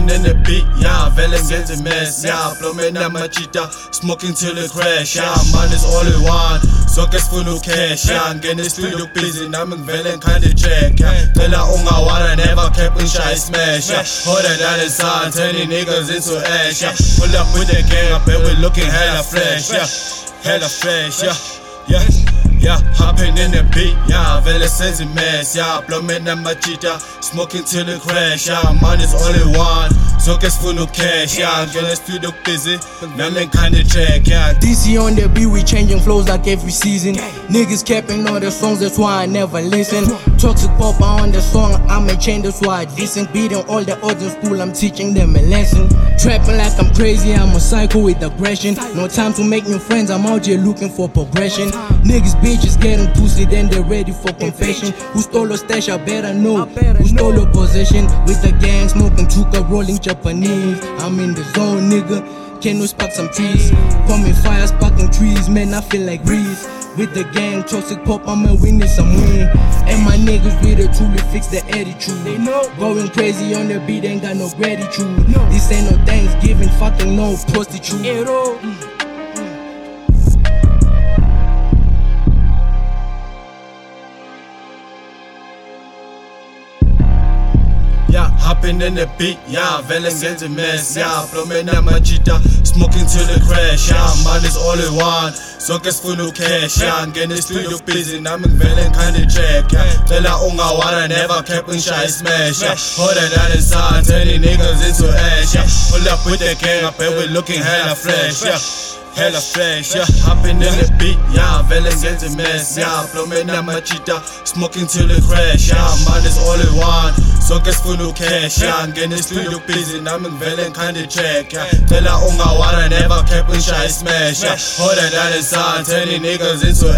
Hopping in the beat, yeah, vele ngenza mess, yeah, blowing up my cheetah, smoking till it crash, yeah, man is all we want, sonke sifuna cash, yeah, ngene studio busy, nami ngivele ngikhande track, yeah, cela ungawara, never cap ngishaya smash, yeah, harder than the sun, turning niggas into ash, yeah, pull up with the gang, I bet we looking hella fresh, yeah, hella fresh, yeah, yeah. Yeah, hopping in the beat, yeah, vele senza mess, yeah, blowing up my cheetah, smoking till it crash, yeah, man is all we want, sonke sifuna cash, yeah, ngene studio busy, nami ngikhande track, yeah. DC on the beat, we changing flows like every season. Niggas capping on the songs, that's why I never listen. Toxic pop on the song, I may change, that's why I listen. Beating all the odds in school, I'm teaching them a lesson. Trapping like I'm crazy, I'm a psycho with aggression. No time to make new friends, I'm out here looking for progression. Niggas bitches getting pussy, then they're ready for confession. Who stole your stash, I better know. Who stole your possession? With the gang, smoking chuka, rolling Japanese. I'm in the zone, nigga. Can we spark some trees? Coming fire, sparking trees, man, I feel like Reese. With the gang, toxic pop, I'ma win it some win. And my niggas with it truly fix the attitude. They know. Going crazy on the beat, ain't got no gratitude. This ain't no Thanksgiving, fucking no prostitute. Yeah, hopping in the beat, yeah, vele ngenza mess, yeah, blowing up my cheetah, smoking till it crash, yeah, man is all we want, sonke sifuna cash, yeah, ngene studio busy, nami ngivele ngikhande track, yeah, cela ungawara, never cap ngishaya smash, yeah, harder than the sun, turning niggas into ash, yeah, pull up with the gang, I bet we looking hella fresh, yeah. Hella fresh, yeah, hopping in the beat, yeah, vele ngenza mess, yeah, blowing up my cheetah, smoking till it crash, yeah, man is all we want, sonke sifuna cash, yeah, ngene studio busy, nami ngivele ngikhande track, yeah, cela ungawara, never cap ngishaya smash, yeah, harder than the sun, turning niggas into